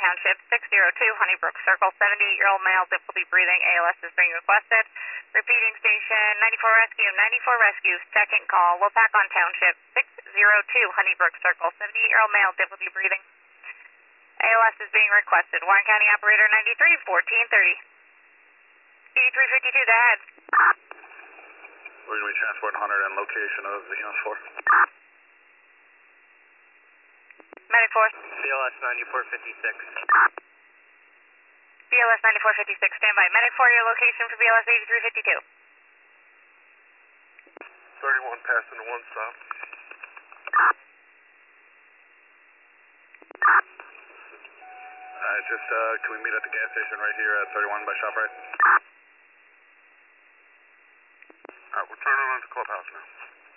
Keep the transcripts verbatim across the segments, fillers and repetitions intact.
Township, six zero two Honeybrook Circle, seventy-eight-year-old male, difficulty breathing, A L S is being requested. Repeating station, ninety-four Rescue, ninety-four Rescue, second call, Wapakon Township, six zero two Honeybrook Circle, seventy-eight-year-old male, difficulty breathing, A L S is being requested. Warren County Operator ninety-three, fourteen thirty. eighty-three fifty-two, go ahead. We're going to be transporting Hunter and location of the unit four. Medic four. B L S ninety-four fifty-six. B L S ninety-four fifty-six, standby. Medic four, your location for B L S eighty-three fifty-two. thirty-one passing to one stop. Uh, just, uh, can we meet at the gas station right here at thirty-one by ShopRite? Alright, we're turning on to Clubhouse now.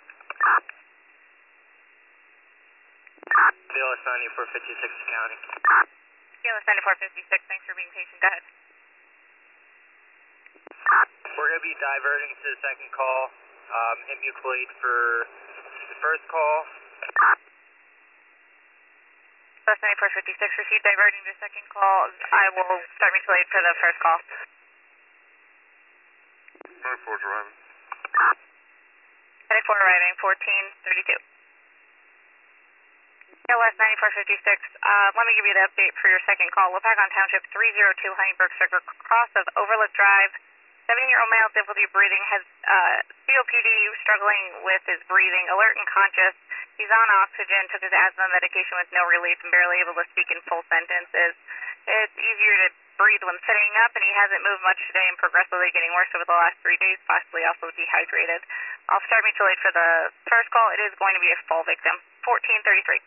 B L S ninety-four fifty-six County. B L S ninety-four fifty-six, thanks for being patient. Go ahead. We're going to be diverting to the second call. Um, hit mutual aid for the first call. B L S ninety-four fifty-six, received diverting to second call. I will start mutual aid for the first call. ninety-four's arriving. ninety-four arriving, fourteen thirty-two. B L S ninety-four fifty-six, uh, let me give you the update for your second call. Wapakon Township, three zero two Honeybrook Circle, cross of Overlook Drive. seventy-year-old male, difficulty breathing, has uh, C O P D, struggling with his breathing, alert and conscious. He's on oxygen, took his asthma medication with no relief, and barely able to speak in full sentences. It's easier to breathe when sitting up, and he hasn't moved much today and progressively getting worse over the last three days, possibly also dehydrated. I'll start mutual aid for the first call. It is going to be a full victim. fourteen thirty-three.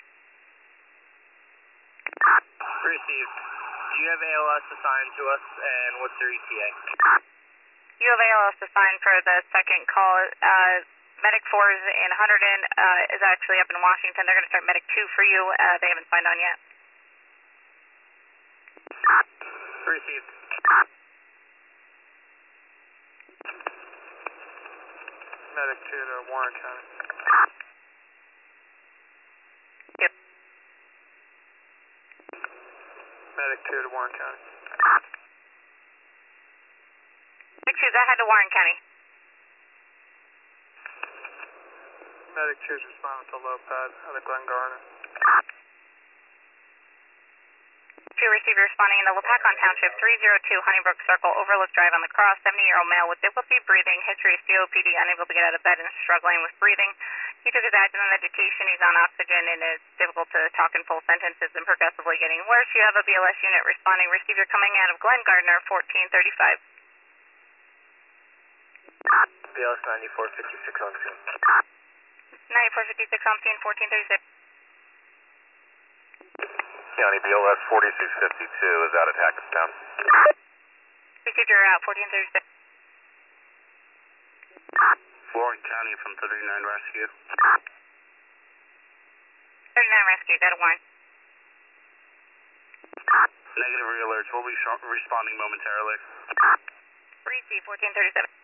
Received. Do you have A L S assigned to us, and what's their E T A? You have A L S assigned for the second call. Uh, Medic four is in Hunterdon, uh, is actually up in Washington. They're going to start Medic two for you. Uh, they haven't signed on yet. Received. Medic two to Warren County. Yep. Medic two to Warren County. Medic two, go ahead to Warren County. Medic two is responding to low pad out of Glen Garner. Two receiver responding in the Wapakon Township, three zero two Honeybrook Circle, Overlook Drive on the cross, seventy-year-old male with difficulty breathing, history of C O P D, unable to get out of bed and struggling with breathing. He took his asthma medication, he's on oxygen, and is difficult to talk in full sentences and progressively getting worse. You have a B L S unit responding, receiver coming out of Glen Gardner, fourteen thirty-five. B L S ninety-four fifty-six on scene. ninety-four fifty-six on scene, fourteen thirty-six. County B L S forty-six fifty-two is out of Hackettstown. Received, you're out, fourteen thirty-six. Warren County from thirty-nine Rescue. thirty-nine Rescue, got a warrant. Negative realerts. We'll be sh- responding momentarily. Receive, fourteen thirty-seven.